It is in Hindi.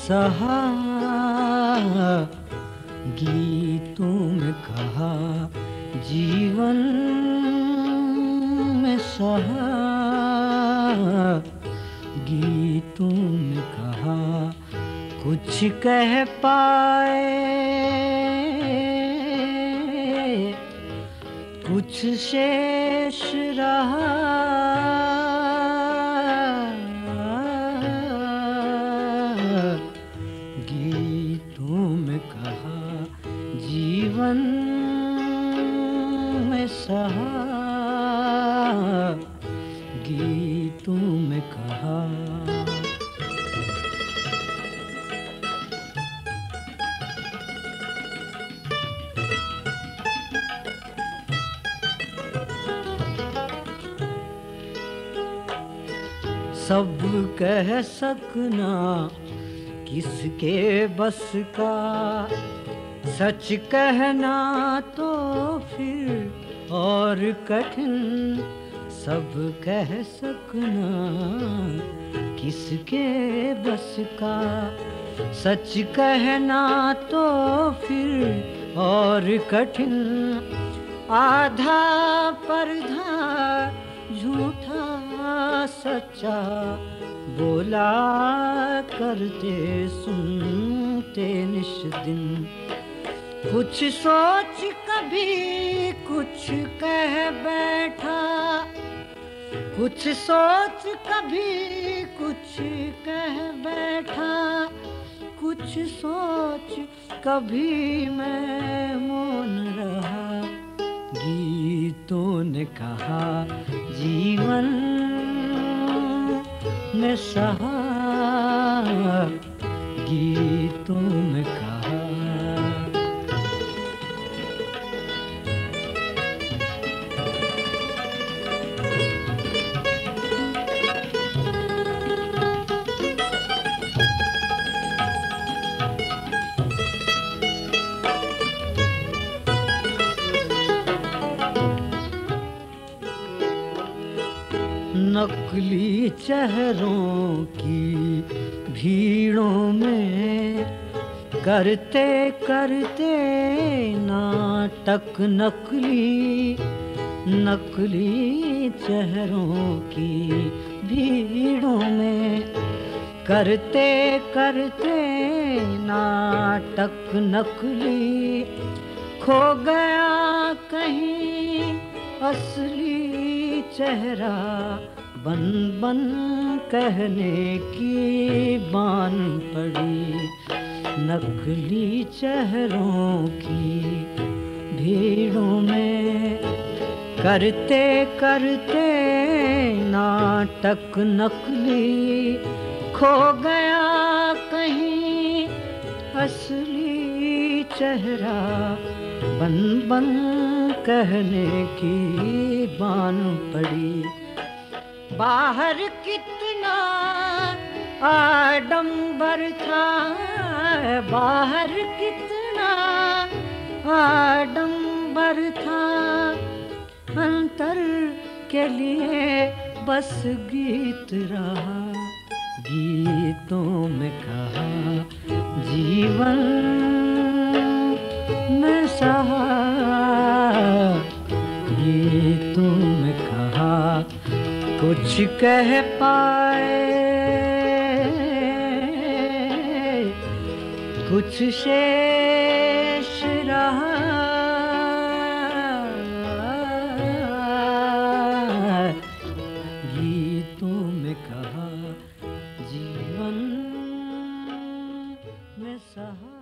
सहा, गीतों में कहा, जीवन में सहा, गीतों में कहा, कुछ कह पाए, कुछ शेष रहा, गीतों में कहा, जीवन में सहा, गीतों में कहा। सब कह सकना किसके बस का, सच कहना तो फिर और कठिन। सब कह सकना किसके बस का, सच कहना तो फिर और कठिन। आधा परधा झूठा सच्चा बोला करते सुनते निश दिन। कुछ सोच कभी कुछ कह बैठा, कुछ सोच कभी कुछ कह बैठा, कुछ सोच कभी मैं मौन रहा। गीतों ने कहा, जीवन ने सहा, गीतों में कहा। नकली चेहरों की भीड़ों में करते करते नाटक नकली, नकली चेहरों की भीड़ों में करते करते नाटक नकली। खो गया कहीं असली चेहरा, बन बन कहने की बान पड़ी। नकली चेहरों की भीड़ों में करते करते नाटक नकली। खो गया कहीं असली चेहरा, बन बन कहने की बान पड़ी। बाहर कितना आडंबर था, बाहर कितना आडंबर था, अंतर के लिए बस गीत रहा। गीतों में कहा, जीवन में सहा, गीतों में कहा, कुछ कह पाए, कुछ शेष रहा, गीतों में कहा, जीवन में सहा।